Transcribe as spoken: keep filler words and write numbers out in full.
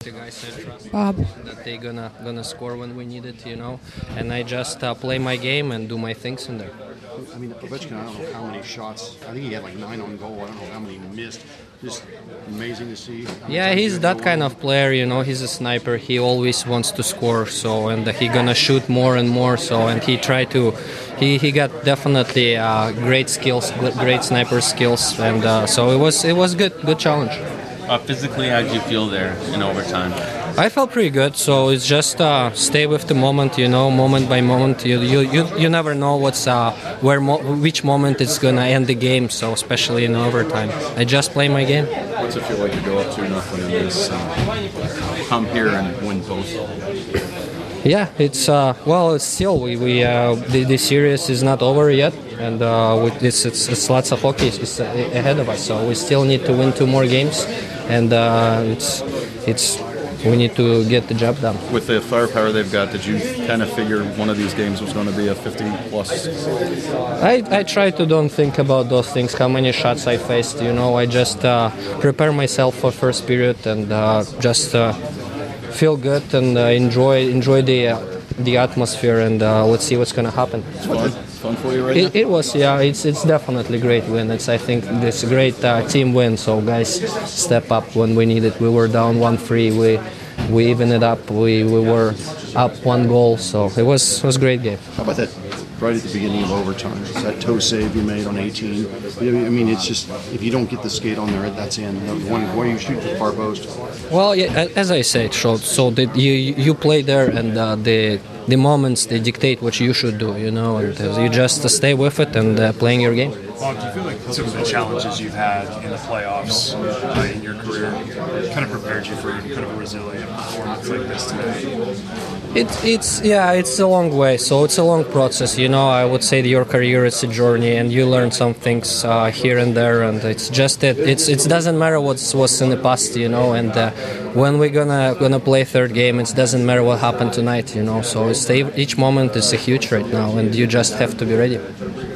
The guys I trust Bob. that they gonna gonna score when we need it, you know, and I just uh, play my game and do my things in there. I mean, Ovechkin, I don't know how many shots. I think he had like nine on goal. I don't know how many he missed. Just amazing to see. Yeah, he's that kind of player, you know. He's a sniper. He always wants to score, so and he gonna shoot more and more. So and he try to, he, he got definitely uh, great skills, great sniper skills, and uh, so it was it was good, good challenge. Uh, physically, how did you feel there in overtime? I felt pretty good, so it's just uh, stay with the moment, you know, moment by moment. You you, you, you never know what's uh, where mo- which moment it's gonna end the game. So especially in overtime, I just play my game. What's it feel like to go up two nothing and just uh, come here and win both? Yeah, it's uh, well, it's still we we uh, the, the series is not over yet, and uh, with this it's, it's lots of hockey is ahead of us. So we still need to win two more games, and uh, it's it's. We need to get the job done. With the firepower they've got, did you kind of figure one of these games was going to be a fifty plus? I, I try to don't think about those things, how many shots I faced, you know. I just uh, prepare myself for first period and uh, just uh, feel good and uh, enjoy enjoy the uh, the atmosphere, and uh, let's see what's going to happen. It's fun. Fun for you right it, now? It was, yeah. It's it's definitely a great win. It's I think it's a great uh, team win. So guys, step up when we need it. We were down one three. We we evened it up. We we were up one goal. So it was it was a great game. How about that right at the beginning of overtime? That toe save you made on eighteen. I mean, it's just if you don't get the skate on there, that's in. One, why you shoot the far post? Well, yeah, as I said, so so that you you play there, and uh, the the moments they dictate what you should do, you know, and uh, you just uh, stay with it and uh, playing your game. Bob, do you feel like some of the challenges you've had in the playoffs uh, in your career kind of prepared you for kind of a resilient performance like this today? It, it's yeah, it's a long way. So it's a long process, you know. I would say that your career is a journey, and you learn some things uh, here and there. And it's just that it's it doesn't matter what was in the past, you know. And uh, when we're gonna gonna play third game, it doesn't matter what happened tonight, you know. So it's, each moment is a huge right now, and you just have to be ready.